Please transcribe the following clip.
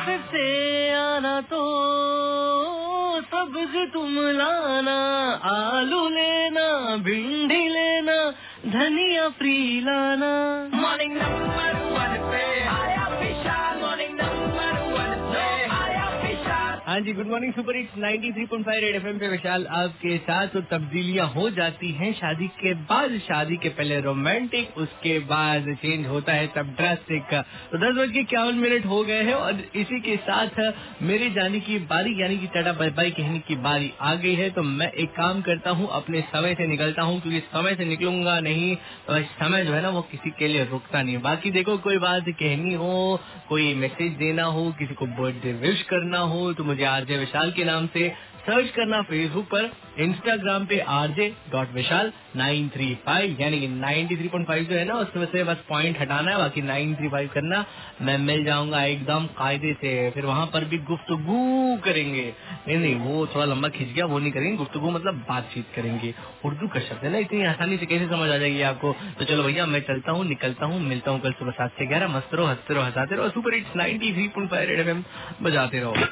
फिर से आना तो सब्ज तुम लाना, आलू लेना, भिंडी लेना, धनिया फ्री लाना। मॉर्निंग नंबर 1 पे आया विशाल, मॉर्निंग नंबर 1 पे आया विशाल। हाँ जी, good morning super hits 93.5 red FM पे विशाल आपके साथ। तो तब्दीलियां हो जाती हैं शादी के बाद, शादी के पहले रोमांटिक, उसके बाद चेंज होता है तब ड्रास्टिक। तो 10:51 हो गए हैं और इसी के साथ मेरे जाने की बारी, यानी कि टाटा बाय बाय कहने की बारी आ गई है। तो मैं एक काम करता हूँ, अपने समय से निकलता हूँ, क्योंकि समय से निकलूंगा नहीं तो समय जो है ना वो किसी के लिए रुकता नहीं। बाकी देखो, कोई बात कहनी हो, कोई मैसेज देना हो, किसी को बर्थडे विश करना हो, तो मुझे आरजे विशाल के नाम से सर्च करना फेसबुक पर, इंस्टाग्राम पे RJ.Vishal935, यानी कि 93.5 जो है ना उसमें से बस पॉइंट हटाना है, बाकी 935 करना। मैं मिल जाऊंगा एकदम कायदे से, फिर वहां पर भी गुफ्तगू करेंगे। नहीं, वो थोड़ा लंबा खिंच गया, वो नहीं करेंगे। गुफ्तगू मतलब बातचीत करेंगे। उर्दू का शब्द है ना, इतनी आसानी से कैसे समझ आ जाएगी आपको। तो चलो भैया, मैं चलता हूँ, निकलता हूँ, मिलता हूँ कल सुबह 7 से 11। मस्त रहो, हंसते रहो, हंसाते रहो, सुपर हिट्स 93.5 रेड एफएम बजाते रहो।